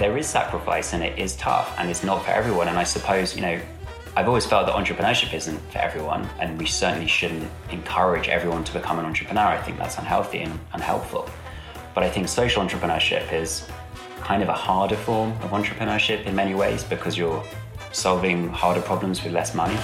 there is sacrifice and it is tough and it's not for everyone. And I suppose, I've always felt that entrepreneurship isn't for everyone, and we certainly shouldn't encourage everyone to become an entrepreneur. I think that's unhealthy and unhelpful. But I think social entrepreneurship is kind of a harder form of entrepreneurship in many ways, because you're solving harder problems with less money.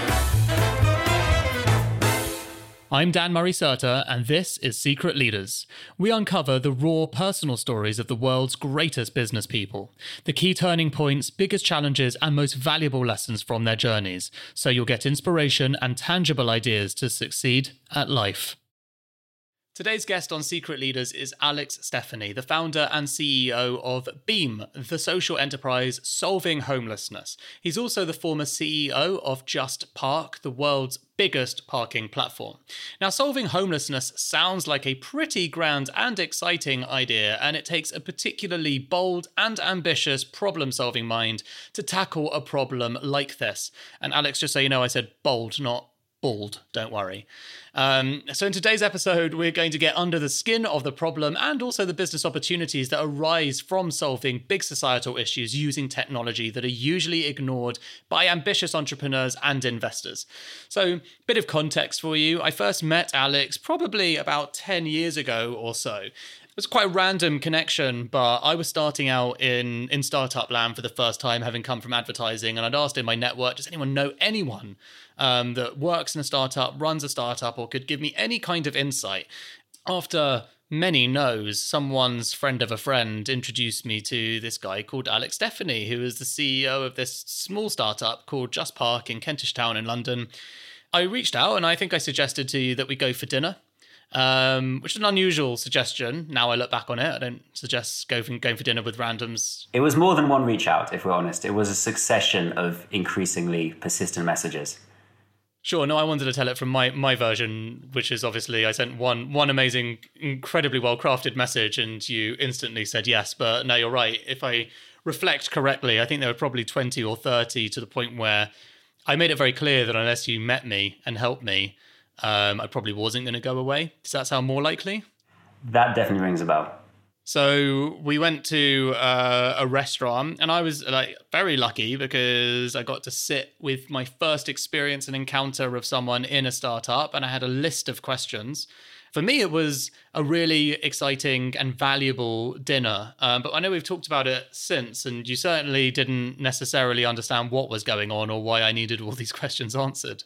I'm Dan Murray-Serter, and this is Secret Leaders. We uncover the raw personal stories of the world's greatest business people, the key turning points, biggest challenges, and most valuable lessons from their journeys, so you'll get inspiration and tangible ideas to succeed at life. Today's guest on Secret Leaders is Alex Stephany, the founder and CEO of Beam, the social enterprise solving homelessness. He's also the former CEO of Just Park, the world's biggest parking platform. Now, solving homelessness sounds like a pretty grand and exciting idea, and it takes a particularly bold and ambitious problem-solving mind to tackle a problem like this. And Alex, just so you know, I said bold, not bald, don't worry. So in today's episode, we're going to get under the skin of the problem and also the business opportunities that arise from solving big societal issues using technology that are usually ignored by ambitious entrepreneurs and investors. So, bit of context for you. I first met Alex probably about 10 years ago or so. It was quite a random connection, but I was starting out in startup land for the first time, having come from advertising, and I'd asked in my network, does anyone know anyone that works in a startup, runs a startup, or could give me any kind of insight? After many no's, someone's friend of a friend introduced me to this guy called Alex Stephany, who is the CEO of this small startup called Just Park in Kentish Town in London. I reached out, and I think I suggested to you that we go for dinner. Which is an unusual suggestion. Now I look back on it, I don't suggest going for dinner with randoms. It was more than one reach out, if we're honest. It was a succession of increasingly persistent messages. Sure, no, I wanted to tell it from my version, which is obviously I sent one amazing, incredibly well-crafted message and you instantly said yes. But no, you're right. If I reflect correctly, I think there were probably 20 or 30 to the point where I made it very clear that unless you met me and helped me, I probably wasn't going to go away. Does that sound more likely? That definitely rings a bell. So we went to a restaurant, and I was very lucky because I got to sit with my first experience and encounter of someone in a startup, and I had a list of questions. For me, it was a really exciting and valuable dinner, but I know we've talked about it since, and you certainly didn't necessarily understand what was going on or why I needed all these questions answered.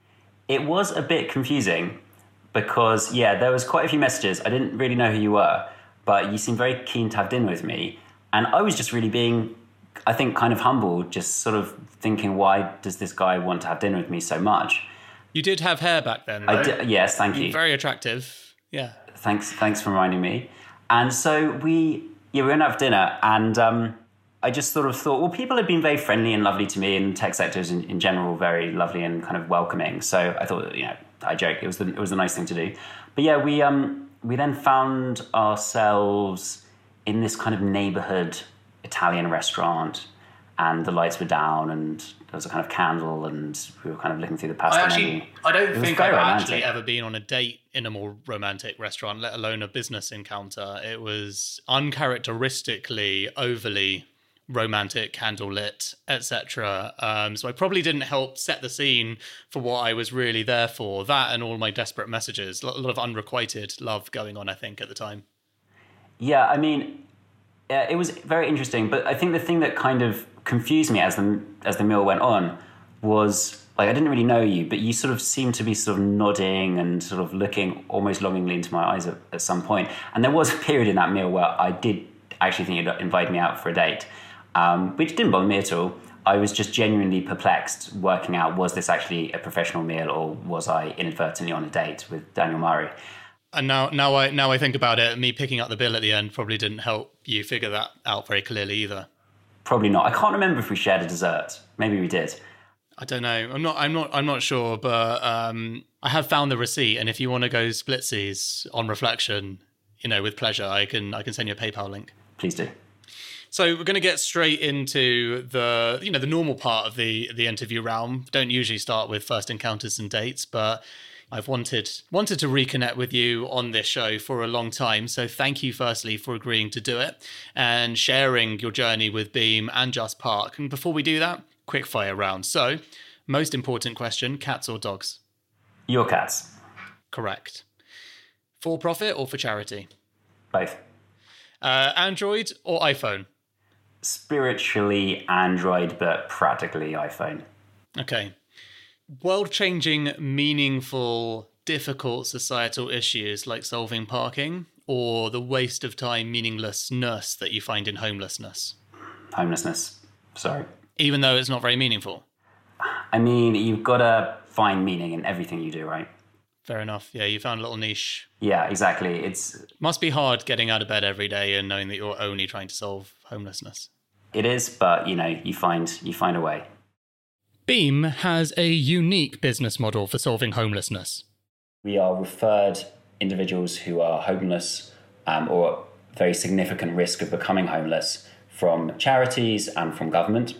It was a bit confusing because, there was quite a few messages. I didn't really know who you were, but you seemed very keen to have dinner with me. And I was just really being, I think, kind of humble, just sort of thinking, why does this guy want to have dinner with me so much? You did have hair back then, right? I did, yes, thank you. Very attractive, yeah. Thanks for reminding me. And so we went out for dinner, and I just sort of thought, well, people have been very friendly and lovely to me, and tech sectors in general very lovely and kind of welcoming. So I thought, I joked, it was the nice thing to do. But we then found ourselves in this kind of neighborhood Italian restaurant, and the lights were down, and there was a kind of candle, and we were kind of looking through the pasta menu. I don't think I've actually ever been on a date in a more romantic restaurant, let alone a business encounter. It was uncharacteristically overly romantic, candlelit, etc. So I probably didn't help set the scene for what I was really there for. That and all my desperate messages. A lot of unrequited love going on, I think, at the time. Yeah, I mean, it was very interesting. But I think the thing that kind of confused me as the meal went on was, I didn't really know you, but you sort of seemed to be sort of nodding and sort of looking almost longingly into my eyes at some point. And there was a period in that meal where I did actually think you'd invite me out for a date. Which didn't bother me at all. I was just genuinely perplexed working out, was this actually a professional meal or was I inadvertently on a date with Daniel Murray? And now I think about it, me picking up the bill at the end probably didn't help you figure that out very clearly either. Probably not. I can't remember if we shared a dessert. Maybe we did. I don't know. I'm not sure, but I have found the receipt, and if you want to go splitsies on reflection, with pleasure, I can send you a PayPal link. Please do. So we're going to get straight into the normal part of the interview realm. Don't usually start with first encounters and dates, but I've wanted to reconnect with you on this show for a long time. So thank you firstly for agreeing to do it and sharing your journey with Beam and Just Park. And before we do that, quick fire round. So most important question, cats or dogs? Your cats. Correct. For profit or for charity? Both. Android or iPhone? Spiritually Android, but practically iPhone. Okay. World-changing, meaningful, difficult societal issues like solving parking, or the waste of time, meaninglessness that you find in homelessness? Homelessness. Sorry. Even though it's not very meaningful? I mean, you've got to find meaning in everything you do, right? Fair enough. Yeah, you found a little niche. Yeah, exactly. Must be hard getting out of bed every day and knowing that you're only trying to solve homelessness. It is, but, you find a way. Beam has a unique business model for solving homelessness. We are referred individuals who are homeless or at very significant risk of becoming homeless from charities and from government.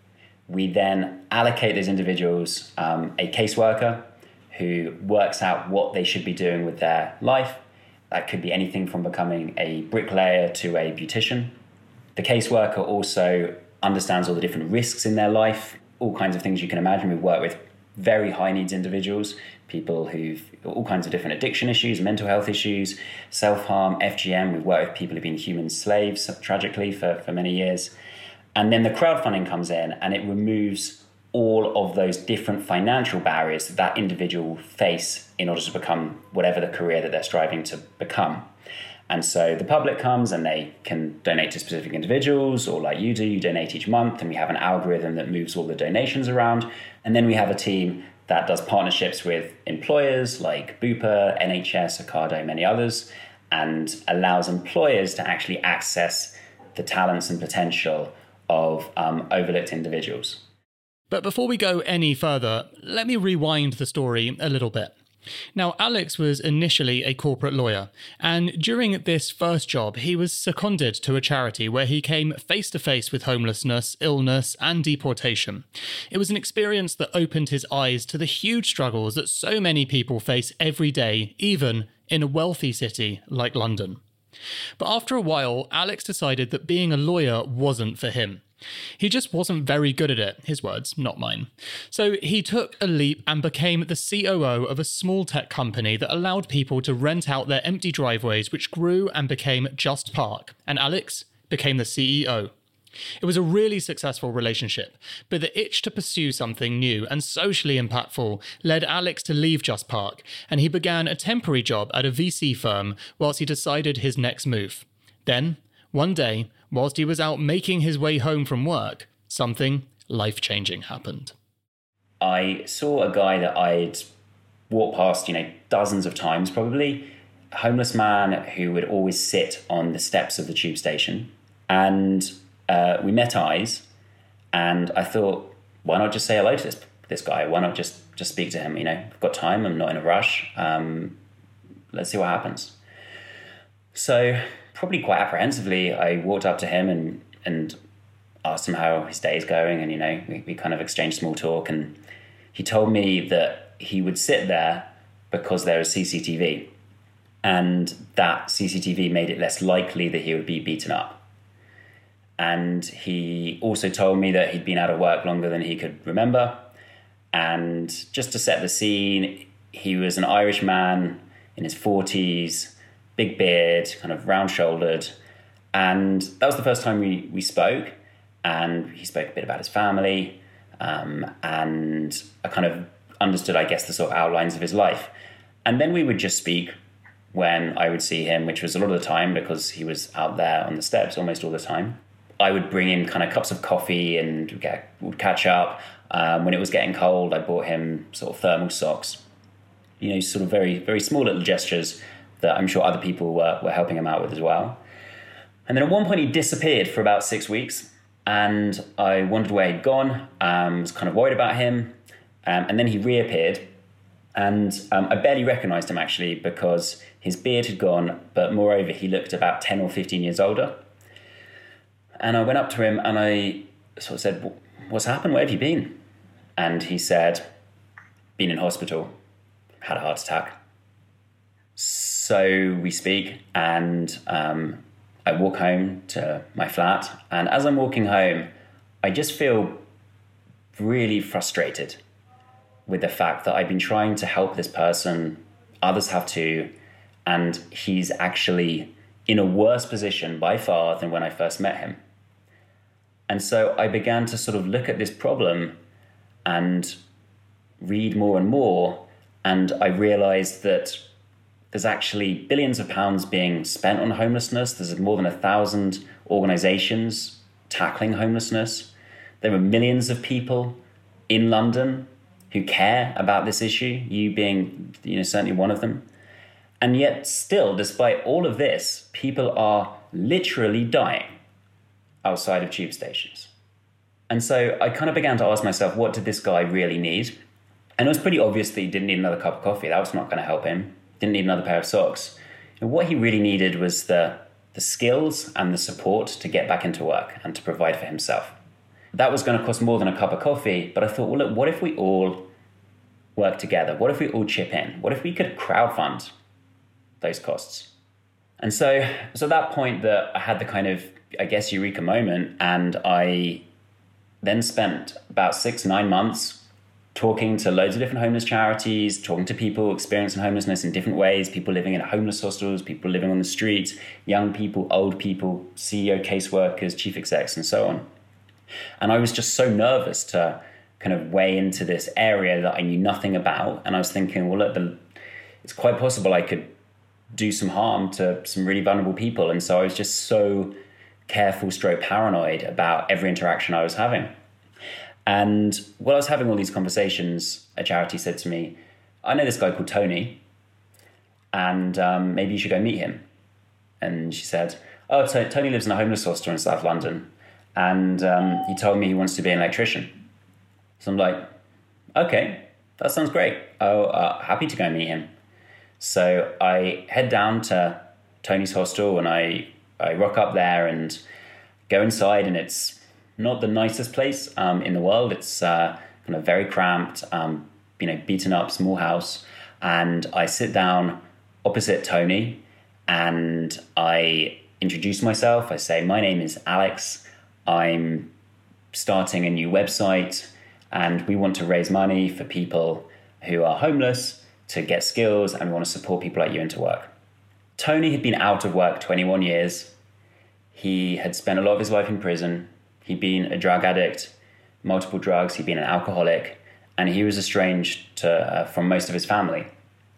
We then allocate those individuals a caseworker who works out what they should be doing with their life. That could be anything from becoming a bricklayer to a beautician. The caseworker also understands all the different risks in their life, all kinds of things you can imagine. We work with very high needs individuals, people who've all kinds of different addiction issues, mental health issues, self-harm, FGM. We've worked with people who've been human slaves, tragically, for many years. And then the crowdfunding comes in and it removes all of those different financial barriers that individual face in order to become whatever the career that they're striving to become. And so the public comes and they can donate to specific individuals, or like you do, you donate each month, and we have an algorithm that moves all the donations around. And then we have a team that does partnerships with employers like Bupa, NHS, Ocado, many others, and allows employers to actually access the talents and potential of overlooked individuals. But before we go any further, let me rewind the story a little bit. Now, Alex was initially a corporate lawyer, and during this first job, he was seconded to a charity where he came face to face with homelessness, illness, and deportation. It was an experience that opened his eyes to the huge struggles that so many people face every day, even in a wealthy city like London. But after a while, Alex decided that being a lawyer wasn't for him. He just wasn't very good at it, his words, not mine. So he took a leap and became the COO of a small tech company that allowed people to rent out their empty driveways, which grew and became Just Park. And Alex became the CEO. It was a really successful relationship, but the itch to pursue something new and socially impactful led Alex to leave Just Park, and he began a temporary job at a VC firm whilst he decided his next move. Then, one day, whilst he was out making his way home from work, something life-changing happened. I saw a guy that I'd walked past, dozens of times probably, a homeless man who would always sit on the steps of the tube station. And we met eyes, and I thought, why not just say hello to this guy? Why not just speak to him? I've got time, I'm not in a rush. Let's see what happens. So probably quite apprehensively, I walked up to him and asked him how his day is going, and we kind of exchanged small talk, and he told me that he would sit there because there was CCTV, and that CCTV made it less likely that he would be beaten up. And he also told me that he'd been out of work longer than he could remember. And just to set the scene, he was an Irish man in his 40s, big beard, kind of round-shouldered. And that was the first time we spoke. And he spoke a bit about his family. And I kind of understood, I guess, the sort of outlines of his life. And then we would just speak when I would see him, which was a lot of the time because he was out there on the steps almost all the time. I would bring him kind of cups of coffee and would catch up. When it was getting cold, I bought him sort of thermal socks. Sort of very, very small little gestures that I'm sure other people were helping him out with as well. And then at one point he disappeared for about 6 weeks, and I wondered where he'd gone, was kind of worried about him. And then he reappeared, and I barely recognized him actually because his beard had gone, but moreover, he looked about 10 or 15 years older. And I went up to him and I sort of said, "What's happened? Where have you been?" And he said, "Been in hospital." had a heart attack. So we speak, and I walk home to my flat. And as I'm walking home, I just feel really frustrated with the fact that I've been trying to help this person, others have too, and he's actually in a worse position by far than when I first met him. And so I began to sort of look at this problem and read more and more, and I realized that there's actually billions of pounds being spent on homelessness. There's more than 1,000 organizations tackling homelessness. There are millions of people in London who care about this issue, you being, certainly one of them. And yet still, despite all of this, people are literally dying outside of tube stations. And so I kind of began to ask myself, what did this guy really need? And it was pretty obvious that he didn't need another cup of coffee. That was not going to help him. Didn't need another pair of socks. And what he really needed was the skills and the support to get back into work and to provide for himself. That was going to cost more than a cup of coffee, but I thought, well, look, what if we all work together? What if we all chip in? What if we could crowdfund those costs? And so at that point that I had the kind of, I guess, eureka moment, and I then spent about 6-9 months talking to loads of different homeless charities, talking to people experiencing homelessness in different ways, people living in homeless hostels, people living on the streets, young people, old people, CEO caseworkers, chief execs, and so on. And I was just so nervous to kind of weigh into this area that I knew nothing about. And I was thinking, well, look, it's quite possible I could do some harm to some really vulnerable people. And so I was just so careful, paranoid about every interaction I was having. And while I was having all these conversations, a charity said to me, I know this guy called Tony, and maybe you should go meet him. And she said, oh, Tony lives in a homeless hostel in South London, and he told me he wants to be an electrician. So I'm like, okay, that sounds great. Happy to go meet him. So I head down to Tony's hostel, and I rock up there and go inside, and it's not the nicest place in the world. It's kind of very cramped, beaten up, small house. And I sit down opposite Tony and I introduce myself. I say, my name is Alex. I'm starting a new website and we want to raise money for people who are homeless to get skills, and we want to support people like you into work. Tony had been out of work 21 years. He had spent a lot of his life in prison. He'd been a drug addict, multiple drugs. He'd been an alcoholic, and he was estranged from most of his family.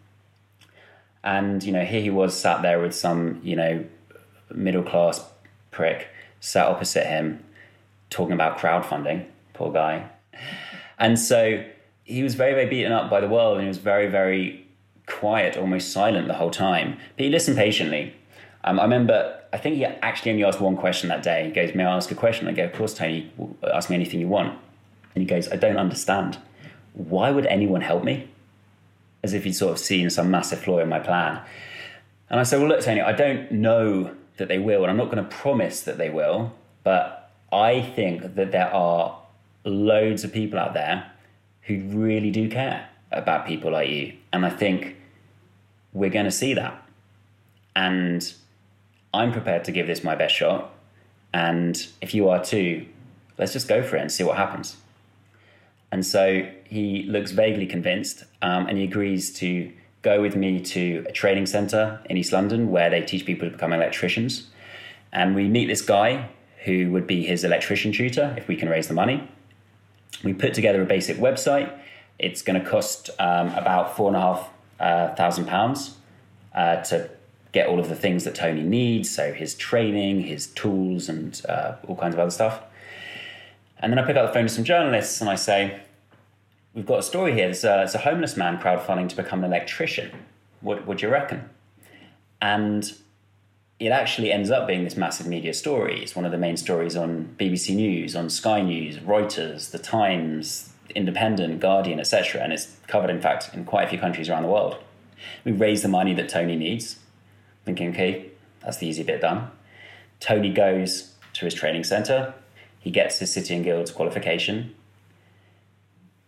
And, here he was sat there with some, middle-class prick sat opposite him talking about crowdfunding, poor guy. And so he was very, very beaten up by the world, and he was very, very quiet, almost silent the whole time. But he listened patiently. I remember, I think he actually only asked one question that day. He goes, may I ask a question? I go, of course, Tony, ask me anything you want. And he goes, I don't understand. Why would anyone help me? As if he'd sort of seen some massive flaw in my plan. And I said, well, look, Tony, I don't know that they will, and I'm not going to promise that they will, but I think that there are loads of people out there who really do care about people like you. And I think we're going to see that. And I'm prepared to give this my best shot. And if you are too, let's just go for it and see what happens. And so he looks vaguely convinced, and he agrees to go with me to a training centre in East London where they teach people to become electricians. And we meet this guy who would be his electrician tutor if we can raise the money. We put together a basic website. It's going to cost about £4,500 to get all of the things that Tony needs, so his training, his tools, and all kinds of other stuff. And then I pick up the phone to some journalists and I say, we've got a story here. It's a homeless man crowdfunding to become an electrician. What do you reckon? And it actually ends up being this massive media story. It's one of the main stories on BBC News, on Sky News, Reuters, The Times, Independent, Guardian, etc. And it's covered, in fact, in quite a few countries around the world. We raise the money that Tony needs, thinking, okay, that's the easy bit done. Tony goes to his training centre. He gets his City and Guilds qualification.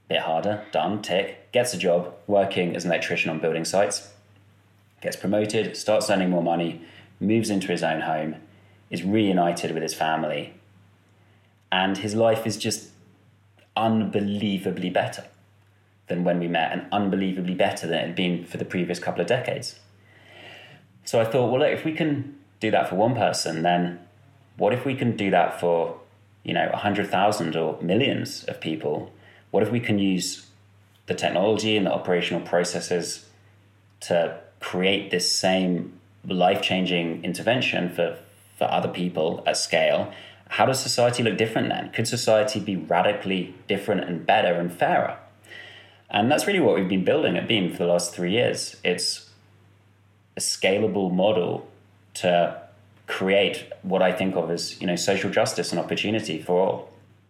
bit harder, done, tick, gets a job working as an electrician on building sites, gets promoted, starts earning more money, moves into his own home, is reunited with his family, and his life is just unbelievably better than when we met, and unbelievably better than it had been for the previous couple of decades. So I thought, well, look, if we can do that for one person, then what if we can do that for, 100,000 or millions of people? What if we can use the technology and the operational processes to create this same life-changing intervention for other people at scale? How does society look different then? Could society be radically different and better and fairer? And that's really what we've been building at Beam for the last 3 years. It's a scalable model to create what I think of as, social justice and opportunity for all.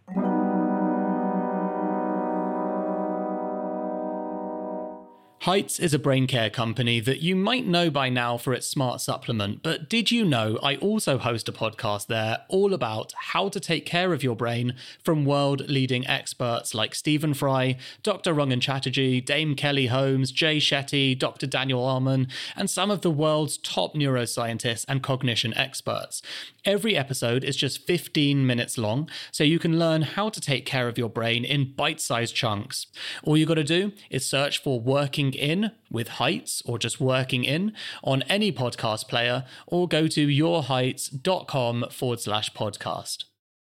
Heights is a brain care company that you might know by now for its smart supplement, but did you know I also host a podcast there all about how to take care of your brain from world-leading experts like Stephen Fry, Dr. Rangan Chatterjee, Dame Kelly Holmes, Jay Shetty, Dr. Daniel Amen, and some of the world's top neuroscientists and cognition experts. Every episode is just 15 minutes long, so you can learn how to take care of your brain in bite-sized chunks. All you got to do is search for Working In with Heights, or just Working In, on any podcast player, or go to yourheights.com/podcast.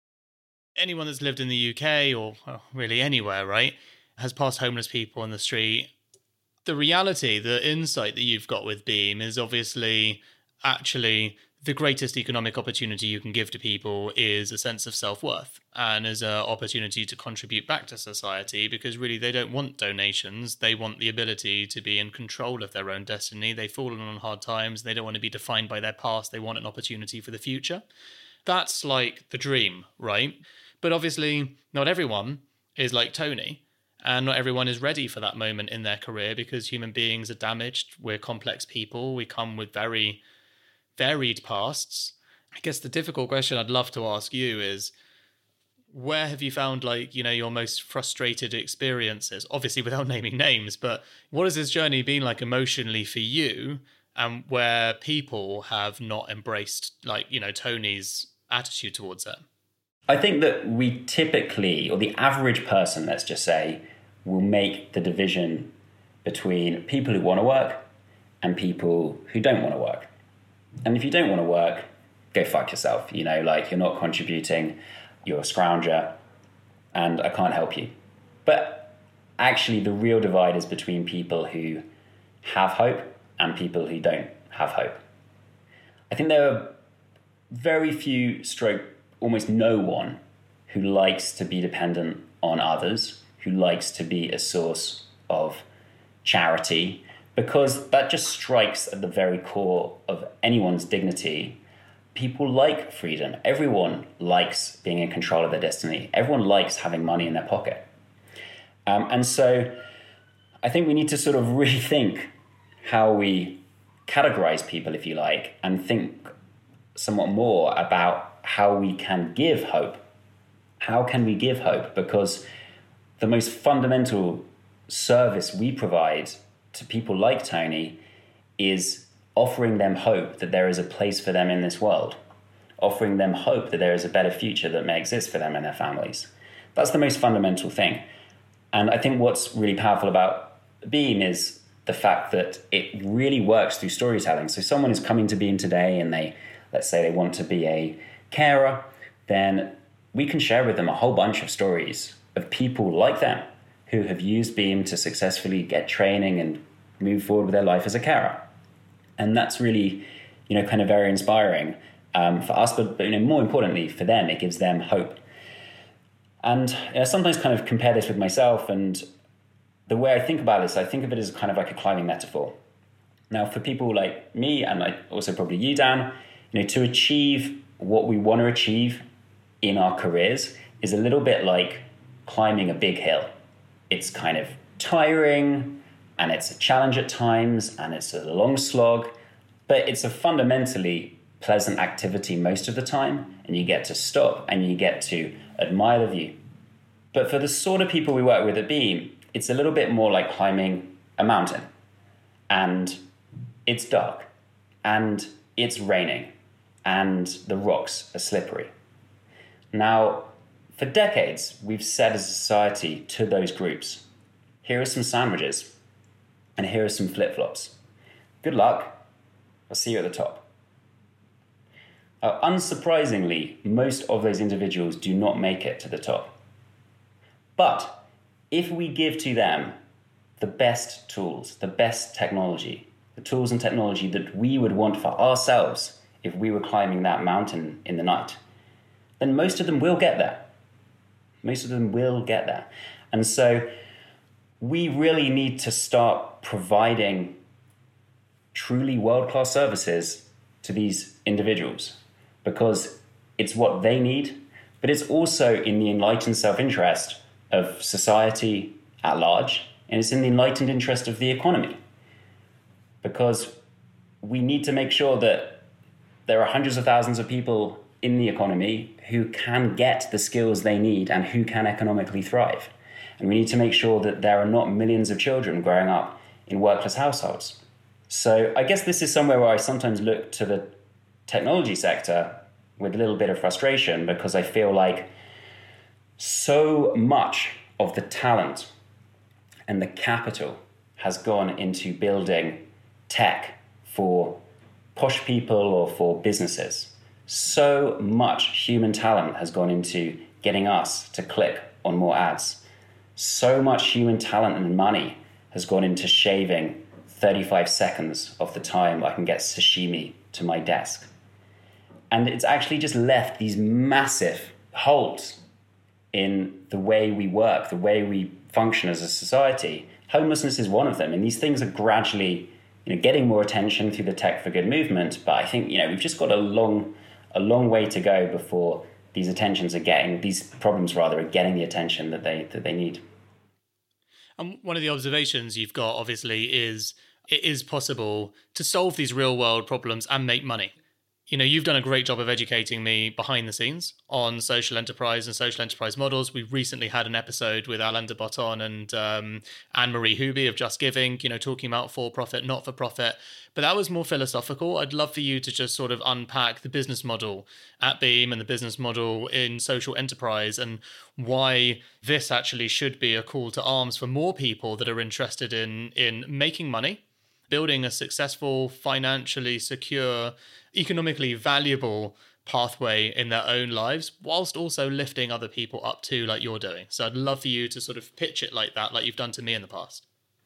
Anyone that's lived in the UK, or really anywhere, right, has passed homeless people on the street. The reality, the insight that you've got with Beam is obviously actually the greatest economic opportunity you can give to people is a sense of self-worth and as an opportunity to contribute back to society, because really they don't want donations. They want the ability to be in control of their own destiny. They've fallen on hard times. They don't want to be defined by their past. They want an opportunity for the future. That's like the dream, right? But obviously not everyone is like Tony, and not everyone is ready for that moment in their career, because human beings are damaged. We're complex people. We come with very varied pasts. I guess the difficult question I'd love to ask you is, where have you found your most frustrated experiences? Obviously without naming names, but what has this journey been like emotionally for you, and where people have not embraced Tony's attitude towards it? I think that we typically, or the average person, let's just say, will make the division between people who want to work and people who don't want to work. And if you don't want to work, go fuck yourself. You're not contributing, you're a scrounger, and I can't help you. But actually, the real divide is between people who have hope and people who don't have hope. I think there are very few, almost no one, who likes to be dependent on others, who likes to be a source of charity, because that just strikes at the very core of anyone's dignity. People like freedom. Everyone likes being in control of their destiny. Everyone likes having money in their pocket. And so I think we need to sort of rethink how we categorize people, if you like, and think somewhat more about how we can give hope. How can we give hope? Because the most fundamental service we provide to people like Tony is offering them hope that there is a place for them in this world, offering them hope that there is a better future that may exist for them and their families. That's the most fundamental thing. And I think what's really powerful about Beam is the fact that it really works through storytelling. So someone is coming to Beam today and let's say they want to be a carer, then we can share with them a whole bunch of stories of people like them who have used Beam to successfully get training and move forward with their life as a carer. And that's really, kind of very inspiring for us, but more importantly for them, it gives them hope. And I sometimes kind of compare this with myself, and the way I think about this, I think of it as kind of like a climbing metaphor. Now, for people like me, and also probably you, Dan, to achieve what we want to achieve in our careers is a little bit like climbing a big hill. It's kind of tiring, and it's a challenge at times, and it's a long slog, but it's a fundamentally pleasant activity most of the time, and you get to stop and you get to admire the view. But for the sort of people we work with at Beam, it's a little bit more like climbing a mountain. And it's dark, and it's raining, and the rocks are slippery. Now, for decades, we've said as a society to those groups, here are some sandwiches, and here are some flip-flops. Good luck. I'll see you at the top. Unsurprisingly, most of those individuals do not make it to the top. But if we give to them the best tools, the best technology, the tools and technology that we would want for ourselves if we were climbing that mountain in the night, then most of them will get there. Most of them will get there. And so we really need to start providing truly world-class services to these individuals, because it's what they need, but it's also in the enlightened self-interest of society at large, and it's in the enlightened interest of the economy, because we need to make sure that there are hundreds of thousands of people in the economy who can get the skills they need and who can economically thrive. And we need to make sure that there are not millions of children growing up in workless households. So I guess this is somewhere where I sometimes look to the technology sector with a little bit of frustration, because I feel like so much of the talent and the capital has gone into building tech for posh people or for businesses. So much human talent has gone into getting us to click on more ads. So much human talent and money has gone into shaving 35 seconds of the time I can get sashimi to my desk. And it's actually just left these massive holes in the way we work, the way we function as a society. Homelessness is one of them. And these things are gradually, getting more attention through the Tech for Good movement. But I think, we've just got a long way to go before these problems are getting the attention that they need. And one of the observations you've got, obviously, is it is possible to solve these real world problems and make money. You've done a great job of educating me behind the scenes on social enterprise and social enterprise models. We recently had an episode with Alain de Botton and Anne-Marie Huby of Just Giving, talking about for-profit, not-for-profit. But that was more philosophical. I'd love for you to just sort of unpack the business model at Beam and the business model in social enterprise, and why this actually should be a call to arms for more people that are interested in making money, building a successful, financially secure, economically valuable pathway in their own lives, whilst also lifting other people up too, like you're doing. So I'd love for you to sort of pitch it like that, like you've done to me in the past.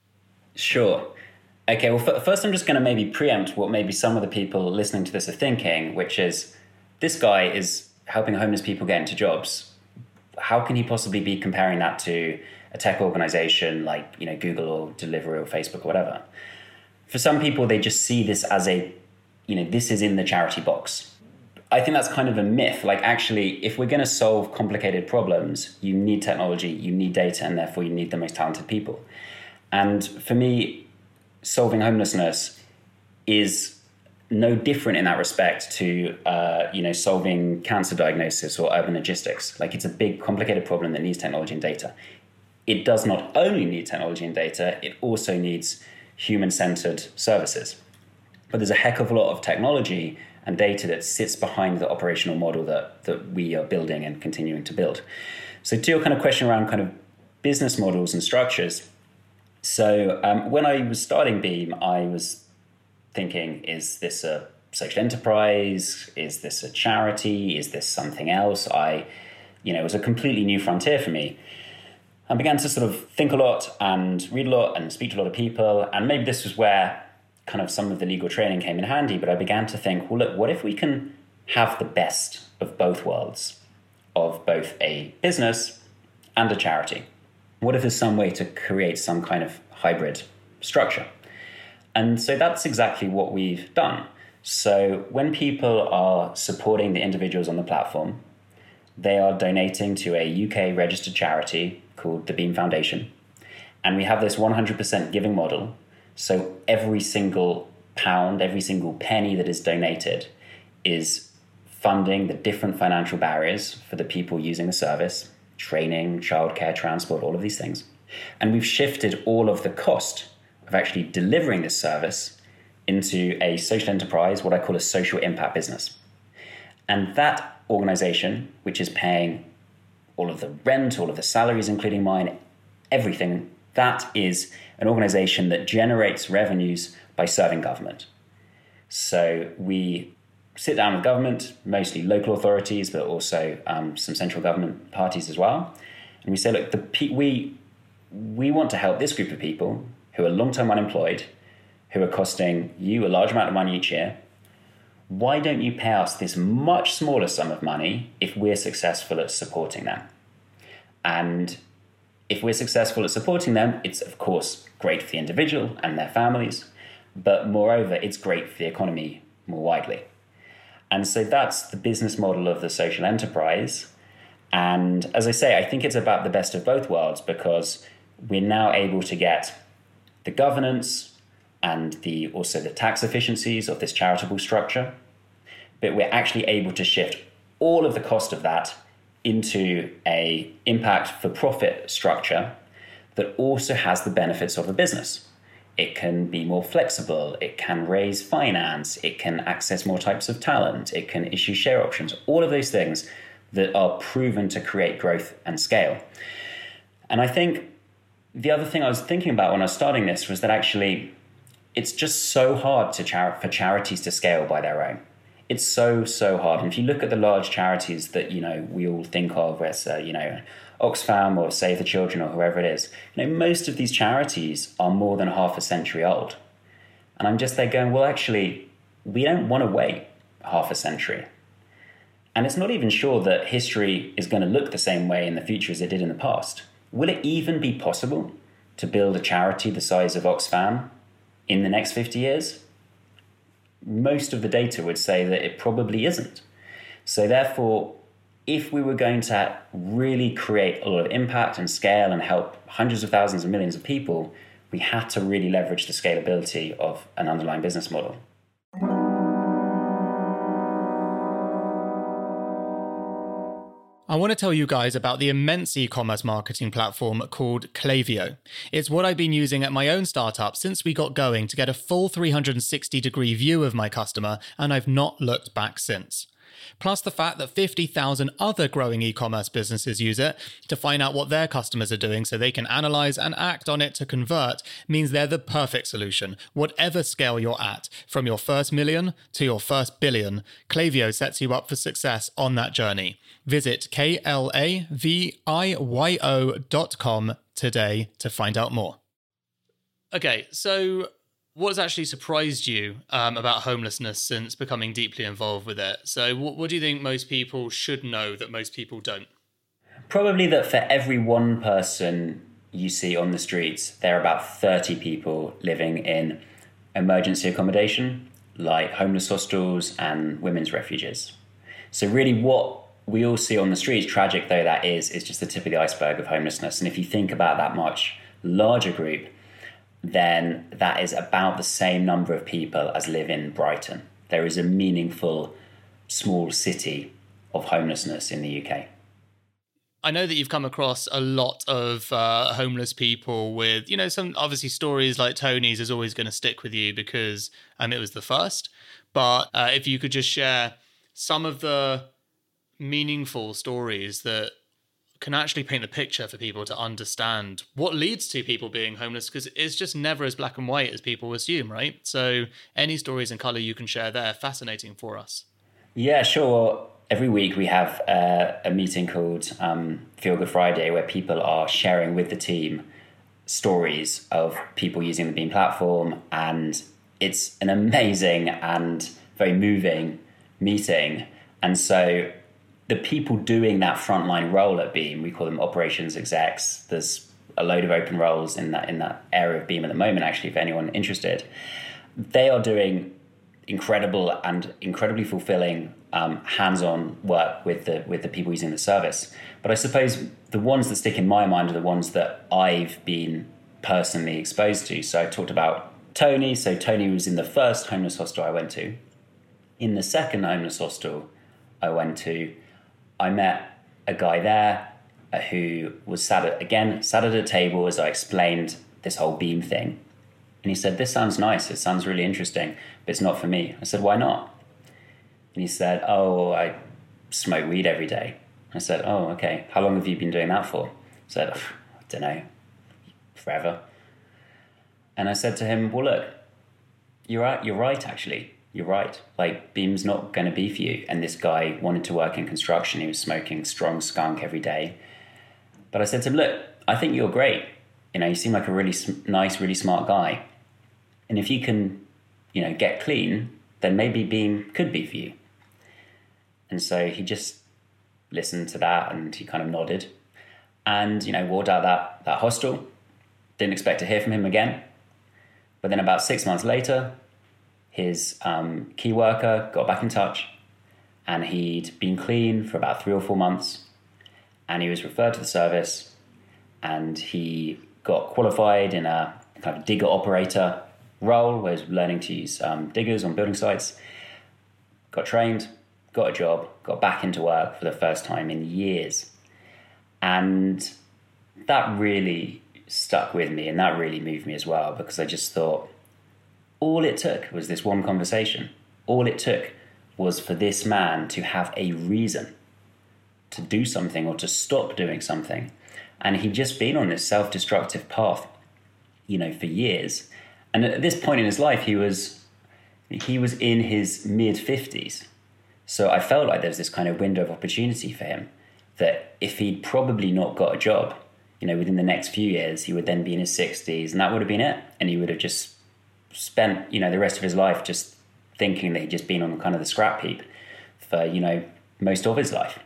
Sure. Okay, well, first I'm just going to maybe preempt what maybe some of the people listening to this are thinking, which is, this guy is helping homeless people get into jobs. How can he possibly be comparing that to a tech organization like, Google or Deliveroo or Facebook or whatever? For some people, they just see this as this is in the charity box. I think that's kind of a myth. Like, actually, if we're going to solve complicated problems, you need technology, you need data, and therefore you need the most talented people. And for me, solving homelessness is no different in that respect to, solving cancer diagnosis or urban logistics. Like, it's a big, complicated problem that needs technology and data. It does not only need technology and data, it also needs human-centered services. But there's a heck of a lot of technology and data that sits behind the operational model that we are building and continuing to build. So to your kind of question around kind of business models and structures, so when I was starting Beam, I was thinking, is this a social enterprise? Is this a charity? Is this something else? It was a completely new frontier for me. I began to sort of think a lot and read a lot and speak to a lot of people. And maybe this was where kind of some of the legal training came in handy. But I began to think, well, look, what if we can have the best of both worlds, of both a business and a charity? What if there's some way to create some kind of hybrid structure? And so that's exactly what we've done. So when people are supporting the individuals on the platform, they are donating to a UK registered charity called the Beam Foundation. And we have this 100% giving model. So every single pound, every single penny that is donated is funding the different financial barriers for the people using the service. training, childcare, transport, all of these things. And we've shifted all of the cost of actually delivering this service into a social enterprise, what I call a social impact business. And that organization, which is paying all of the rent, all of the salaries, including mine, everything, that is an organization that generates revenues by serving government. So we sit down with government, mostly local authorities, but also some central government parties as well. And we say, look, we want to help this group of people who are long-term unemployed, who are costing you a large amount of money each year. Why don't you pay us this much smaller sum of money if we're successful at supporting them? And if we're successful at supporting them, it's of course great for the individual and their families, but moreover, it's great for the economy more widely. And so that's the business model of the social enterprise. And as I say, I think it's about the best of both worlds, because we're now able to get the governance and also the tax efficiencies of this charitable structure, but we're actually able to shift all of the cost of that into a impact for profit structure that also has the benefits of a business. It can be more flexible, it can raise finance, it can access more types of talent, it can issue share options, all of those things that are proven to create growth and scale. And I think the other thing I was thinking about when I was starting this was that actually it's just so hard for charities to scale by their own. It's so hard. And if you look at the large charities that, we all think of as, Oxfam or Save the Children or whoever it is, most of these charities are more than half a century old. And I'm just there going, well, actually, we don't want to wait half a century. And it's not even sure that history is going to look the same way in the future as it did in the past. Will it even be possible to build a charity the size of Oxfam in the next 50 years? Most of the data would say that it probably isn't. So therefore, if we were going to really create a lot of impact and scale and help hundreds of thousands and millions of people, we had to really leverage the scalability of an underlying business model. I want to tell you guys about the immense e-commerce marketing platform called Klaviyo. It's what I've been using at my own startup since we got going to get a full 360-degree view of my customer, and I've not looked back since. Plus the fact that 50,000 other growing e-commerce businesses use it to find out what their customers are doing so they can analyze and act on it to convert means they're the perfect solution. Whatever scale you're at, from your first million to your first billion, Klaviyo sets you up for success on that journey. Visit klaviyo.com today to find out more. Okay, so what has actually surprised you about homelessness since becoming deeply involved with it? So what do you think most people should know that most people don't? Probably that for every one person you see on the streets, there are about 30 people living in emergency accommodation, like homeless hostels and women's refuges. So really what we all see on the streets, tragic though that is just the tip of the iceberg of homelessness. And if you think about that much larger group, then that is about the same number of people as live in Brighton. There is a meaningful small city of homelessness in the UK. I know that you've come across a lot of homeless people with, some obviously stories like Tony's is always going to stick with you because it was the first. But if you could just share some of the meaningful stories that can actually paint the picture for people to understand what leads to people being homeless, because it's just never as black and white as people assume, right? So any stories in colour you can share there, fascinating for us. Yeah, sure. Every week we have a meeting called Feel Good Friday, where people are sharing with the team stories of people using the Beam platform. And it's an amazing and very moving meeting. And so the people doing that frontline role at Beam, we call them operations execs. There's a load of open roles in that area of Beam at the moment, actually, if anyone interested. They are doing incredible and incredibly fulfilling hands-on work with the people using the service. But I suppose the ones that stick in my mind are the ones that I've been personally exposed to. So I talked about Tony. So Tony was in the first homeless hostel I went to. In the second homeless hostel I went to, I met a guy there who was sat at a table as I explained this whole Beam thing. And he said, "This sounds nice. It sounds really interesting, but it's not for me." I said, "Why not?" And he said, "Oh, I smoke weed every day." I said, "Oh, okay. How long have you been doing that for?" He said, "I don't know, forever." And I said to him, "Well, look, you're right, actually. You're right. Like, Beam's not going to be for you." And this guy wanted to work in construction. He was smoking strong skunk every day. But I said to him, "Look, I think you're great. You seem like a really nice, really smart guy. And if you can, get clean, then maybe Beam could be for you." And so he just listened to that and he kind of nodded and, walked out that hostel. Didn't expect to hear from him again. But then about 6 months later, his key worker got back in touch and he'd been clean for about 3 or 4 months and he was referred to the service and he got qualified in a kind of digger operator role where he was learning to use diggers on building sites, got trained, got a job, got back into work for the first time in years. And that really stuck with me and that really moved me as well, because I just thought all it took was this one conversation. All it took was for this man to have a reason to do something or to stop doing something. And he'd just been on this self-destructive path, for years. And at this point in his life, he was in his mid-50s. So I felt like there was this kind of window of opportunity for him that if he'd probably not got a job, within the next few years, he would then be in his 60s and that would have been it. And he would have just spent, the rest of his life just thinking that he'd just been on kind of the scrap heap for, most of his life.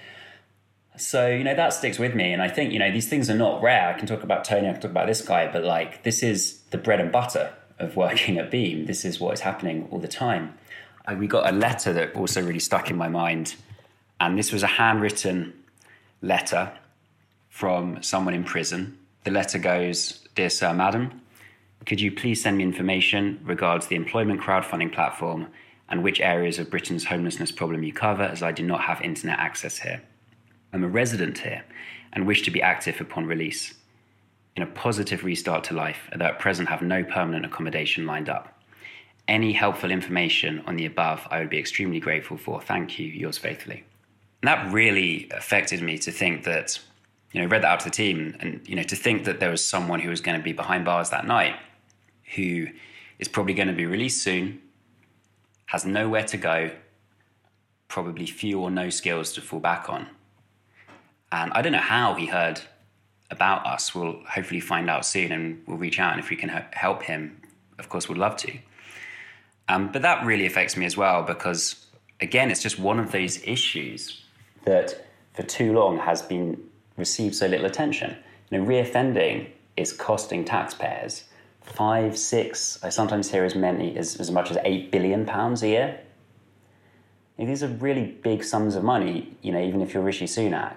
So, that sticks with me. And I think, these things are not rare. I can talk about Tony, I can talk about this guy, but this is the bread and butter of working at Beam. This is what is happening all the time. We got a letter that also really stuck in my mind. And this was a handwritten letter from someone in prison. The letter goes, "Dear Sir, Madam, could you please send me information regards the employment crowdfunding platform and which areas of Britain's homelessness problem you cover, as I do not have internet access here. I'm a resident here and wish to be active upon release in a positive restart to life, although at present have no permanent accommodation lined up. Any helpful information on the above I would be extremely grateful for. Thank you, yours faithfully." And that really affected me to think that, read that out to the team and, to think that there was someone who was going to be behind bars that night who is probably going to be released soon, has nowhere to go, probably few or no skills to fall back on. And I don't know how he heard about us. We'll hopefully find out soon and we'll reach out. And if we can help him, of course, we'd love to. But that really affects me as well because, again, it's just one of those issues that for too long has been received so little attention. Reoffending is costing taxpayers 5, 6, I sometimes hear as much as £8 billion a year. These are really big sums of money, even if you're Rishi Sunak.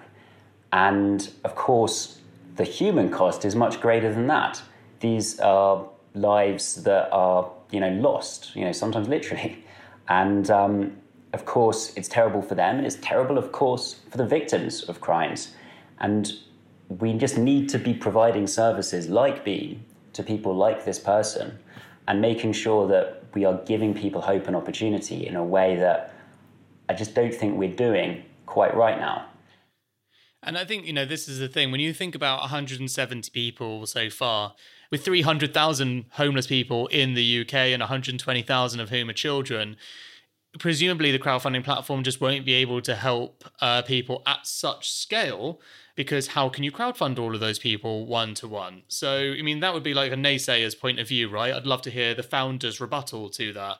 And of course, the human cost is much greater than that. These are lives that are, lost, sometimes literally. And of course, it's terrible for them. And it's terrible, of course, for the victims of crimes. And we just need to be providing services like Beam to people like this person and making sure that we are giving people hope and opportunity in a way that I just don't think we're doing quite right now. And I think, this is the thing. When you think about 170 people so far, with 300,000 homeless people in the UK and 120,000 of whom are children, presumably the crowdfunding platform just won't be able to help people at such scale, because how can you crowdfund all of those people one-to-one? So, that would be like a naysayer's point of view, right? I'd love to hear the founder's rebuttal to that.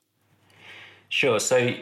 Sure. So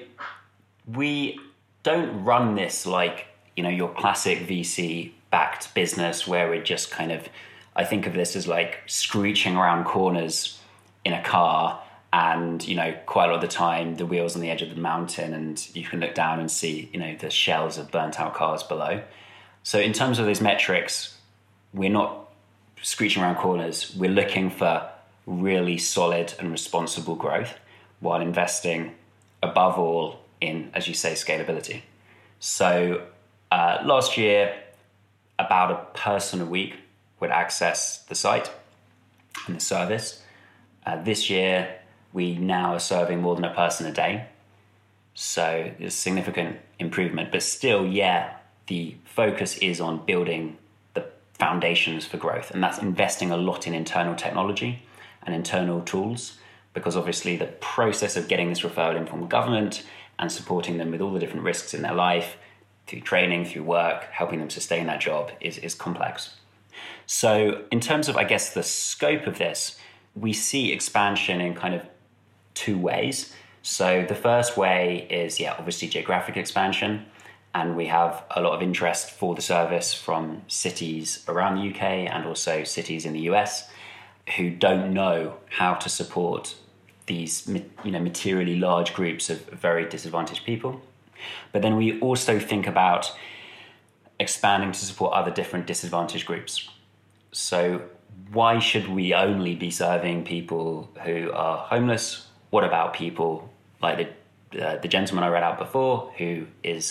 we don't run this like, your classic VC-backed business where we're just kind of, I think of this as like screeching around corners in a car and, quite a lot of the time the wheel's on the edge of the mountain and you can look down and see, the shells of burnt out cars below. So in terms of those metrics, we're not screeching around corners. We're looking for really solid and responsible growth while investing above all in, as you say, scalability. So last year, about a person a week would access the site and the service. This year, we now are serving more than a person a day. So there's significant improvement, but still, the focus is on building the foundations for growth. And that's investing a lot in internal technology and internal tools, because obviously the process of getting this referral in from the government and supporting them with all the different risks in their life, through training, through work, helping them sustain that job is complex. So in terms of, I guess, the scope of this, we see expansion in kind of two ways. So the first way is, obviously geographic expansion. And we have a lot of interest for the service from cities around the UK and also cities in the US who don't know how to support these, materially large groups of very disadvantaged people. But then we also think about expanding to support other different disadvantaged groups. So why should we only be serving people who are homeless? What about people like the gentleman I read out before, who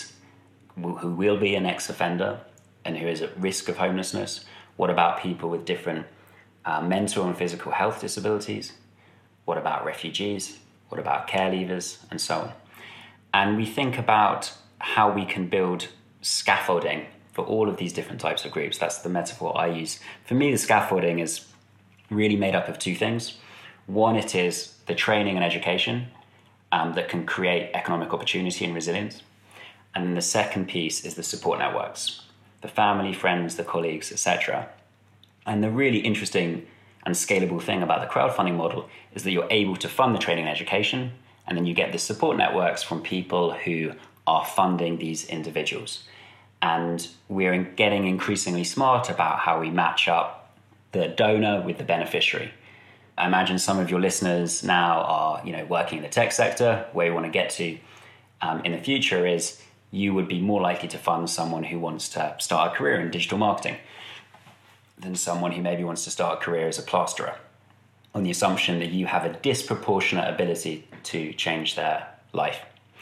will be an ex-offender and who is at risk of homelessness? What about people with different mental and physical health disabilities? What about refugees? What about care leavers? And so on. And we think about how we can build scaffolding for all of these different types of groups. That's the metaphor I use. For me, the scaffolding is really made up of two things. One, it is the training and education that can create economic opportunity and resilience. And then the second piece is the support networks, the family, friends, the colleagues, etc. And the really interesting and scalable thing about the crowdfunding model is that you're able to fund the training and education, and then you get the support networks from people who are funding these individuals. And we're getting increasingly smart about how we match up the donor with the beneficiary. I imagine some of your listeners now are, working in the tech sector. Where you want to get to in the future is you would be more likely to fund someone who wants to start a career in digital marketing than someone who maybe wants to start a career as a plasterer, on the assumption that you have a disproportionate ability to change their life.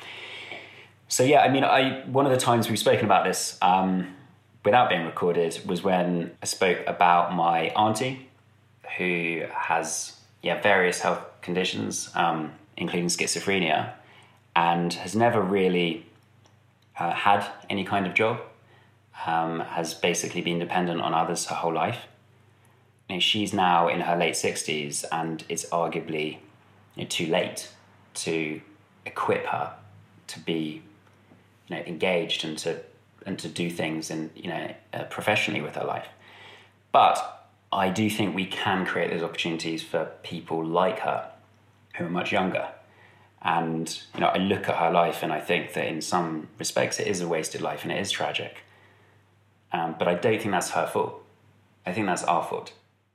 So one of the times we've spoken about this without being recorded was when I spoke about my auntie, who has various health conditions, including schizophrenia, and has never really had any kind of job, has basically been dependent on others her whole life. She's now in her late 60s, and it's arguably too late to equip her to be engaged and to do things professionally with her life. But I do think we can create those opportunities for people like her who are much younger. And I look at her life and I think that in some respects it is a wasted life and it is tragic. But I don't think that's her fault. I think that's our fault.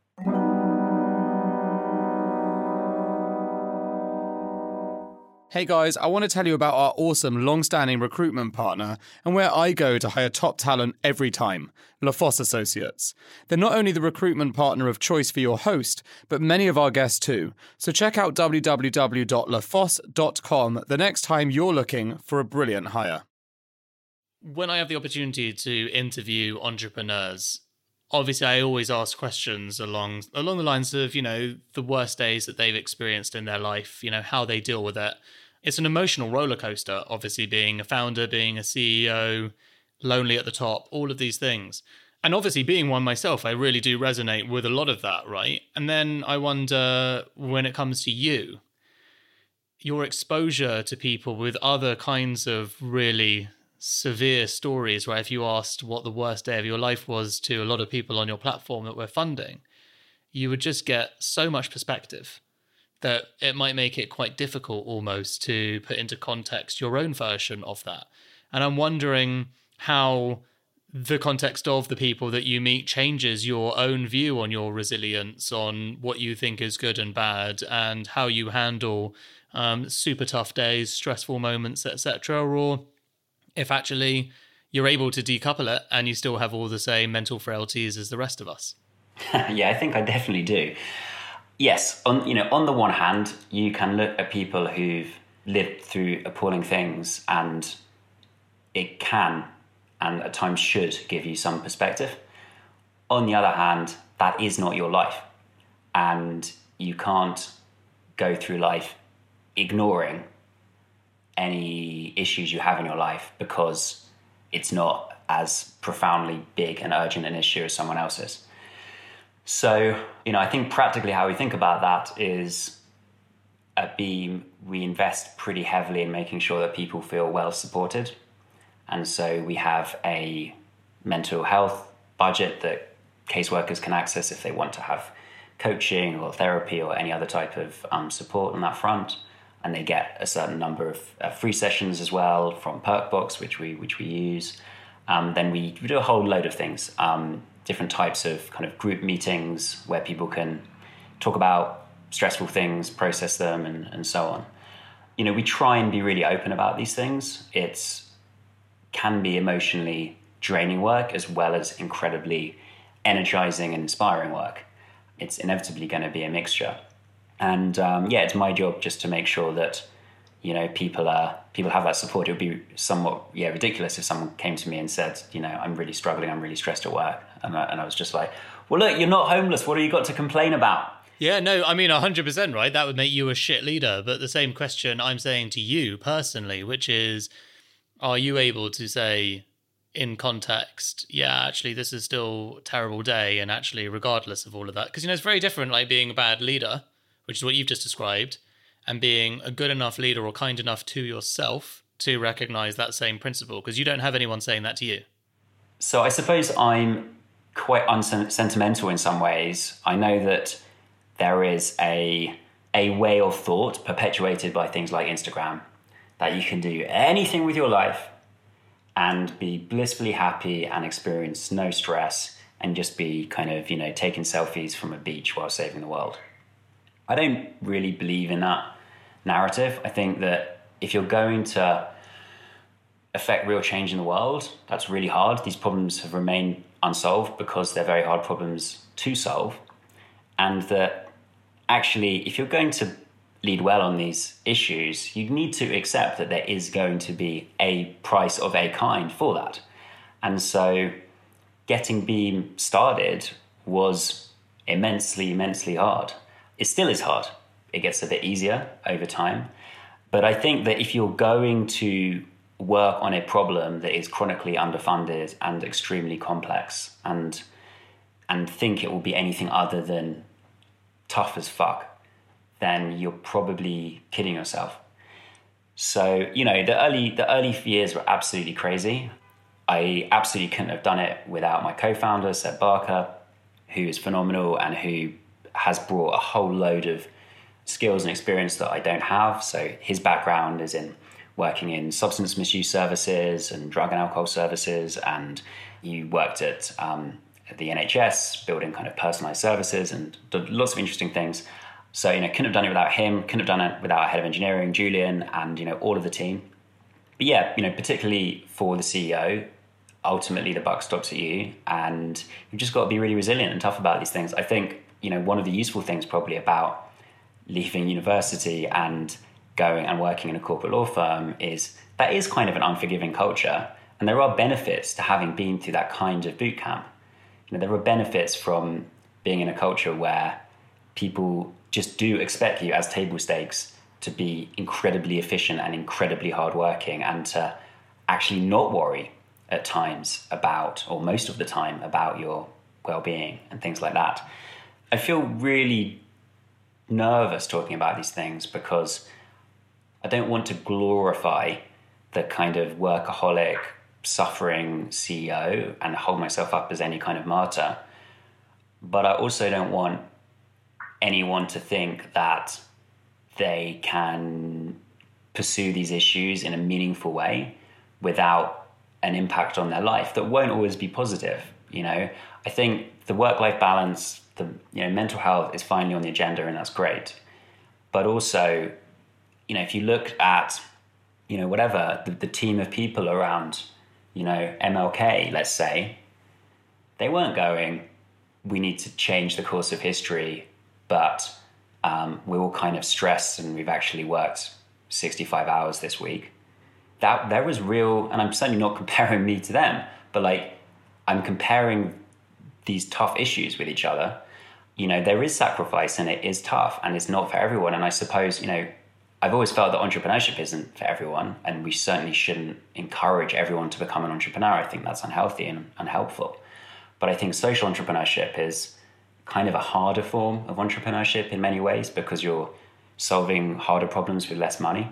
Hey guys, I want to tell you about our awesome long-standing recruitment partner and where I go to hire top talent every time, LaFosse Associates. They're not only the recruitment partner of choice for your host, but many of our guests too. So check out www.lafosse.com the next time you're looking for a brilliant hire. When I have the opportunity to interview entrepreneurs, obviously I always ask questions along the lines of, the worst days that they've experienced in their life, how they deal with it. It's an emotional roller coaster, obviously, being a founder, being a CEO, lonely at the top, all of these things. And obviously being one myself, I really do resonate with a lot of that, right? And then I wonder, when it comes to you, your exposure to people with other kinds of really severe stories, right? If you asked what the worst day of your life was to a lot of people on your platform that we're funding, you would just get so much perspective that it might make it quite difficult almost to put into context your own version of that. And I'm wondering how the context of the people that you meet changes your own view on your resilience, on what you think is good and bad, and how you handle super tough days, stressful moments, etc., or if actually you're able to decouple it and you still have all the same mental frailties as the rest of us. Yeah, I think I definitely do. Yes, on the one hand, you can look at people who've lived through appalling things, and it can and at times should give you some perspective. On the other hand, that is not your life. And you can't go through life ignoring any issues you have in your life because it's not as profoundly big and urgent an issue as someone else's. So, I think practically how we think about that is at Beam, we invest pretty heavily in making sure that people feel well supported. And so we have a mental health budget that caseworkers can access if they want to have coaching or therapy or any other type of support on that front. And they get a certain number of free sessions as well from Perkbox, which we use. Then we do a whole load of things, different types of kind of group meetings where people can talk about stressful things, process them, and so on. We try and be really open about these things. It can be emotionally draining work as well as incredibly energizing and inspiring work. It's inevitably going to be a mixture. And it's my job just to make sure that, people have that support. It would be somewhat ridiculous if someone came to me and said, I'm really struggling, I'm really stressed at work. And I was just like, well, look, you're not homeless. What have you got to complain about? Yeah, no, I mean, 100%, right? That would make you a shit leader. But the same question I'm saying to you personally, which is, are you able to say in context, actually, this is still a terrible day. And actually, regardless of all of that, because, it's very different, like being a bad leader, which is what you've just described, and being a good enough leader or kind enough to yourself to recognize that same principle, because you don't have anyone saying that to you. So I suppose I'm quite unsentimental in some ways. I know that there is a way of thought perpetuated by things like Instagram that you can do anything with your life and be blissfully happy and experience no stress and just be kind of, taking selfies from a beach while saving the world. I don't really believe in that narrative. I think that if you're going to affect real change in the world, that's really hard. These problems have remained unsolved because they're very hard problems to solve. And that actually, if you're going to lead well on these issues, you need to accept that there is going to be a price of a kind for that. And so getting Beam started was immensely, immensely hard. It still is hard. It gets a bit easier over time. But I think that if you're going to work on a problem that is chronically underfunded and extremely complex and think it will be anything other than tough as fuck, then you're probably kidding yourself. So, the early years were absolutely crazy. I absolutely couldn't have done it without my co-founder, Seb Barker, who is phenomenal and who has brought a whole load of skills and experience that I don't have. So his background is in working in substance misuse services and drug and alcohol services, and he worked at the NHS building kind of personalized services and did lots of interesting things. So, couldn't have done it without him, couldn't have done it without our head of engineering, Julian, and, all of the team. But particularly for the CEO, ultimately the buck stops at you, and you've just got to be really resilient and tough about these things. I think, one of the useful things probably about leaving university and going and working in a corporate law firm is that is kind of an unforgiving culture. And there are benefits to having been through that kind of boot camp. There are benefits from being in a culture where people just do expect you as table stakes to be incredibly efficient and incredibly hardworking and to actually not worry at times about, or most of the time, about your well-being and things like that. I feel really nervous talking about these things because I don't want to glorify the kind of workaholic, suffering CEO and hold myself up as any kind of martyr. But I also don't want anyone to think that they can pursue these issues in a meaningful way without an impact on their life that won't always be positive. I think the work-life balance, the mental health is finally on the agenda, and that's great. But also, if you look at, whatever, the team of people around, MLK, let's say, they weren't going, we need to change the course of history, but we're all kind of stressed and we've actually worked 65 hours this week. that there was real, and I'm certainly not comparing me to them, but like I'm comparing these tough issues with each other. You know, there is sacrifice and it is tough and it's not for everyone. And I suppose, you know, I've always felt that entrepreneurship isn't for everyone, and we certainly shouldn't encourage everyone to become an entrepreneur. I think that's unhealthy and unhelpful. But I think social entrepreneurship is kind of a harder form of entrepreneurship in many ways, because you're solving harder problems with less money.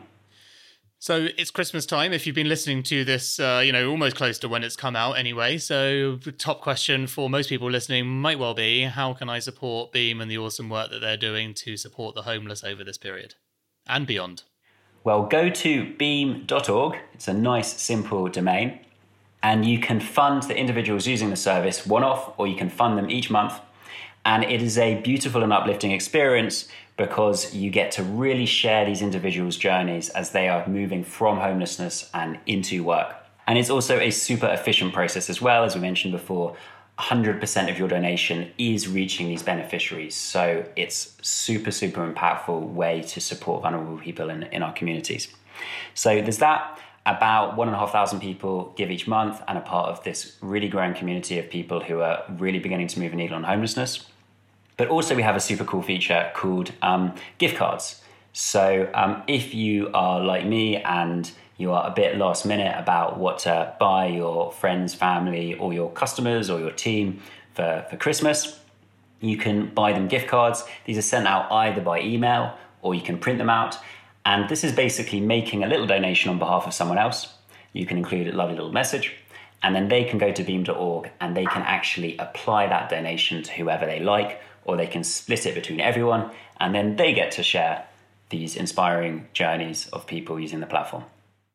So it's Christmas time. If you've been listening to this, almost close to when it's come out anyway. So the top question for most people listening might well be, how can I support Beam and the awesome work that they're doing to support the homeless over this period and beyond? Well, go to beam.org. It's a nice, simple domain. And you can fund the individuals using the service one-off, or you can fund them each month. And it is a beautiful and uplifting experience, because you get to really share these individuals' journeys as they are moving from homelessness and into work. And it's also a super efficient process as well. As we mentioned before, 100% of your donation is reaching these beneficiaries. So it's super, super impactful way to support vulnerable people in our communities. So there's that. About 1,500 people give each month and are part of this really growing community of people who are really beginning to move the needle on homelessness. But also we have a super cool feature called gift cards. So if you are like me and you are a bit last minute about what to buy your friends, family, or your customers or your team for Christmas, you can buy them gift cards. These are sent out either by email or you can print them out. And this is basically making a little donation on behalf of someone else. You can include a lovely little message, and then they can go to beam.org and they can actually apply that donation to whoever they like, or they can split it between everyone, and then they get to share these inspiring journeys of people using the platform.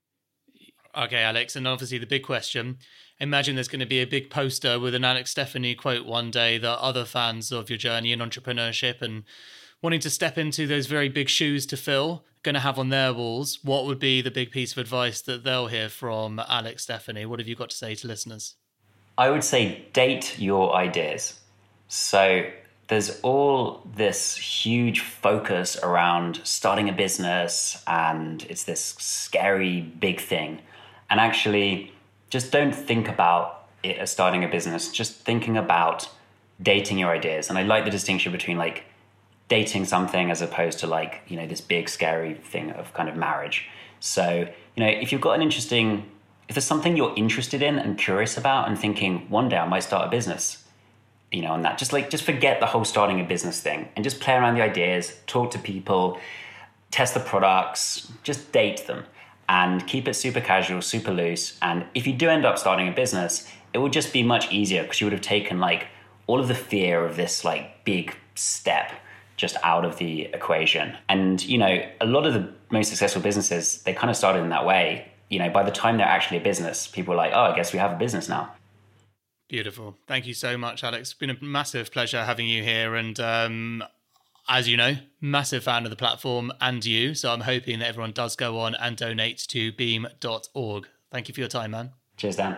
Okay, Alex, and obviously the big question, imagine there's going to be a big poster with an Alex Stephanie quote one day that other fans of your journey in entrepreneurship and wanting to step into those very big shoes to fill going to have on their walls. What would be the big piece of advice that they'll hear from Alex Stephanie? What have you got to say to listeners? I would say date your ideas. So there's all this huge focus around starting a business, and it's this scary big thing. And actually, just don't think about it as starting a business, just thinking about dating your ideas. And I like the distinction between like dating something as opposed to like, you know, this big scary thing of kind of marriage. So, you know, if there's something you're interested in and curious about and thinking one day I might start a business, you know, on that, just forget the whole starting a business thing and just play around the ideas, talk to people, test the products, just date them and keep it super casual, super loose. And if you do end up starting a business, it will just be much easier because you would have taken like all of the fear of this like big step just out of the equation. And, you know, a lot of the most successful businesses, they kind of started in that way. You know, by the time they're actually a business, people are like, oh, I guess we have a business now. Beautiful. Thank you so much, Alex. It's been a massive pleasure having you here. And as you know, massive fan of the platform and you. So I'm hoping that everyone does go on and donate to beam.org. Thank you for your time, man. Cheers, Dan.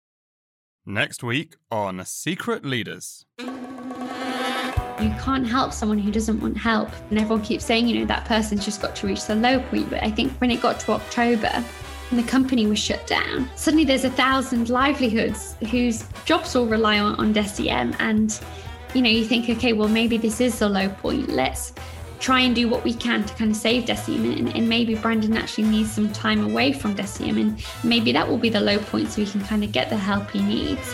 Next week on Secret Leaders. You can't help someone who doesn't want help. And everyone keeps saying, you know, that person's just got to reach the low point. But I think when it got to October and the company was shut down, suddenly there's 1,000 livelihoods whose jobs all rely on DECIEM. And, you know, you think, okay, well, maybe this is the low point. Let's try and do what we can to kind of save DECIEM. And maybe Brandon actually needs some time away from DECIEM. And maybe that will be the low point so he can kind of get the help he needs.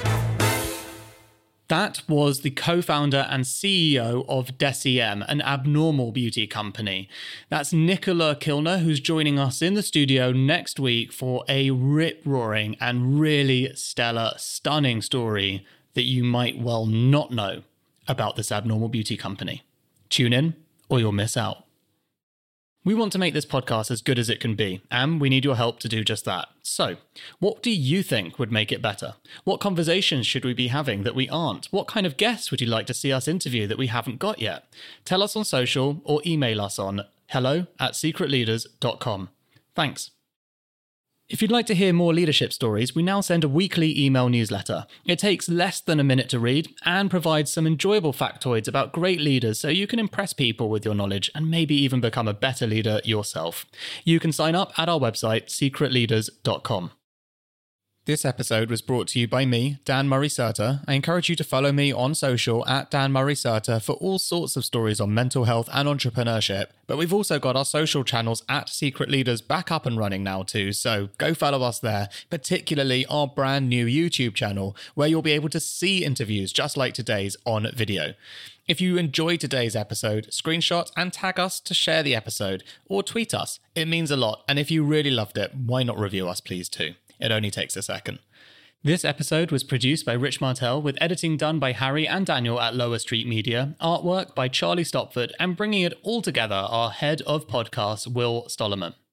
That was the co-founder and CEO of DECIEM, an abnormal beauty company. That's Nicola Kilner, who's joining us in the studio next week for a rip-roaring and really stellar, stunning story that you might well not know about this abnormal beauty company. Tune in or you'll miss out. We want to make this podcast as good as it can be, and we need your help to do just that. So, what do you think would make it better? What conversations should we be having that we aren't? What kind of guests would you like to see us interview that we haven't got yet? Tell us on social or email us on hello@secretleaders.com. Thanks. If you'd like to hear more leadership stories, we now send a weekly email newsletter. It takes less than a minute to read and provides some enjoyable factoids about great leaders so you can impress people with your knowledge and maybe even become a better leader yourself. You can sign up at our website, secretleaders.com. This episode was brought to you by me, Dan Murray Serter. I encourage you to follow me on social at Dan Murray Serter for all sorts of stories on mental health and entrepreneurship. But we've also got our social channels at Secret Leaders back up and running now too, so go follow us there, particularly our brand new YouTube channel, where you'll be able to see interviews just like today's on video. If you enjoyed today's episode, screenshot and tag us to share the episode, or tweet us. It means a lot, and if you really loved it, why not review us please too? It only takes a second. This episode was produced by Rich Martell with editing done by Harry and Daniel at Lower Street Media, artwork by Charlie Stopford, and bringing it all together, our head of podcasts, Will Stollerman.